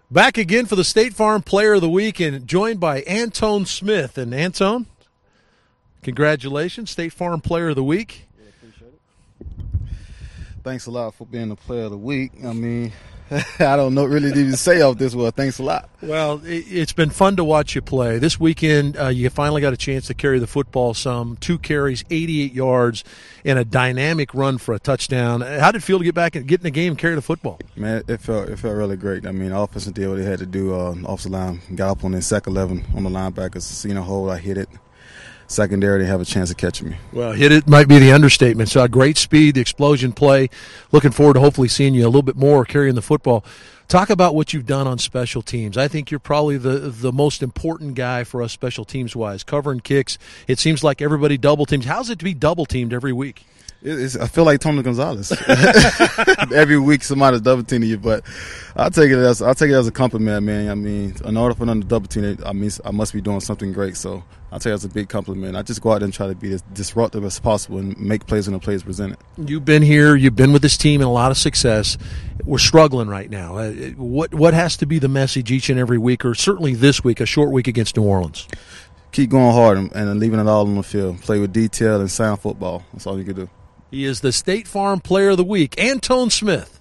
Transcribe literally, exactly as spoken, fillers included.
Back again for the State Farm Player of the Week and joined by Antone Smith. And Antone, congratulations, State Farm Player of the Week. Yeah, appreciate it. Thanks a lot for being the Player of the Week. I mean, I don't know really to say off this well. Thanks a lot. Well, it's been fun to watch you play. This weekend, uh, you finally got a chance to carry the football some. Two carries, eighty-eight yards, and a dynamic run for a touchdown. How did it feel to get back and get in the game and carry the football? Man, it felt it felt really great. I mean, the offense did what they had to do. Uh, offensive line got up on their second eleven on the linebackers. Seen a hole, I hit it. Secondary, they have a chance of catching me. Well, hit it might be the understatement. So, great speed, the explosion play. Looking forward to hopefully seeing you a little bit more carrying the football. Talk about what you've done on special teams. I think you're probably the the most important guy for us special teams-wise, covering kicks. It seems like everybody double teams. How's it to be double teamed every week? It's, I feel like Tony Gonzalez. Every week somebody's double teaming you, but I'll take it as I'll take it as a compliment, man. I mean, in order for them to double team, I mean, I must be doing something great. So I'll take it as a big compliment. I just go out there and try to be as disruptive as possible and make plays when the plays presented. You've been here. You've been with this team and a lot of success. We're struggling right now. Uh, what what has to be the message each and every week, or certainly this week, a short week against New Orleans? Keep going hard and, and leaving it all on the field. Play with detail and sound football. That's all you can do. He is the State Farm Player of the Week, Antone Smith.